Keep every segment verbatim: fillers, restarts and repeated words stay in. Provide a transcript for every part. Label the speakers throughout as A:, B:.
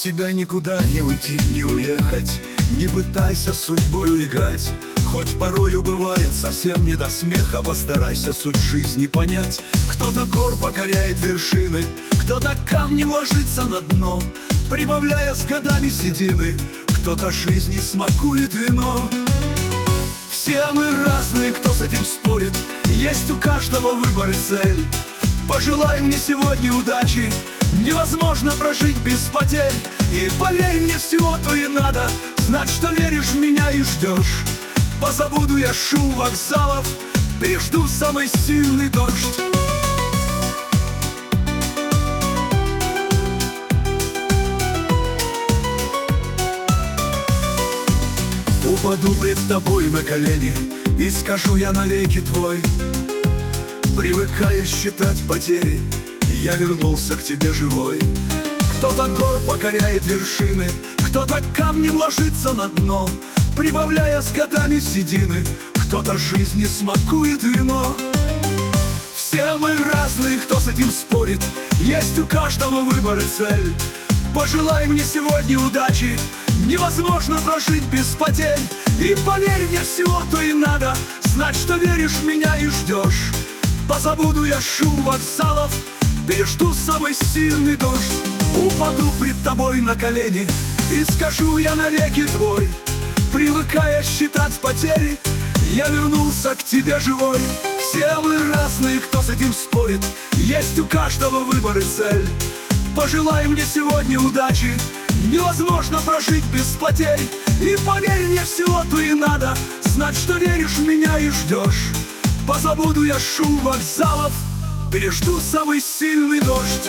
A: тебя никуда не уйти, не уехать, не пытайся судьбою играть. Хоть порою бывает совсем не до смеха, постарайся суть жизни понять. Кто-то гор покоряет вершины, кто-то камни ложится на дно, прибавляя с годами седины, кто-то жизни смакует вино. Все мы разные, кто с этим спорит, есть у каждого выбор и цель. Пожелай мне сегодня удачи, невозможно прожить без потерь. И поверь мне, всего-то и надо знать, что веришь в меня и ждешь. Позабуду я шум вокзалов, пережду самый сильный дождь. Упаду пред тобой на колени и скажу я навеки твой. Привыкая считать потери, я вернулся к тебе живой. Кто-то гор покоряет вершины, кто-то камнем ложится на дно, прибавляя с годами седины, кто-то жизни смакует вино. Все мы разные, кто с этим спорит, есть у каждого выбор и цель. Пожелай мне сегодня удачи, невозможно прожить без потерь. И поверь мне, всего-то и надо знать, что веришь в меня и ждешь. Позабуду я шум вокзалов, пережду самый сильный дождь. Упаду пред тобой на колени и скажу я навеки твой. Привыкая считать потери, я вернулся к тебе живой. Все мы разные, кто с этим спорит, есть у каждого выбор и цель. Пожелай мне сегодня удачи, невозможно прожить без потерь. И поверь мне, всего-то и надо знать, что веришь в меня и ждешь. Позабуду я шум вокзалов, пережду самый сильный дождь.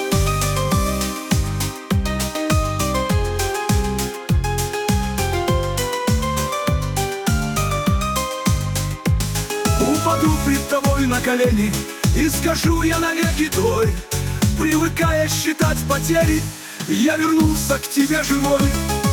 A: Упаду пред тобой на колени и скажу я навеки твой. Привыкая считать потери, я вернулся к тебе живой.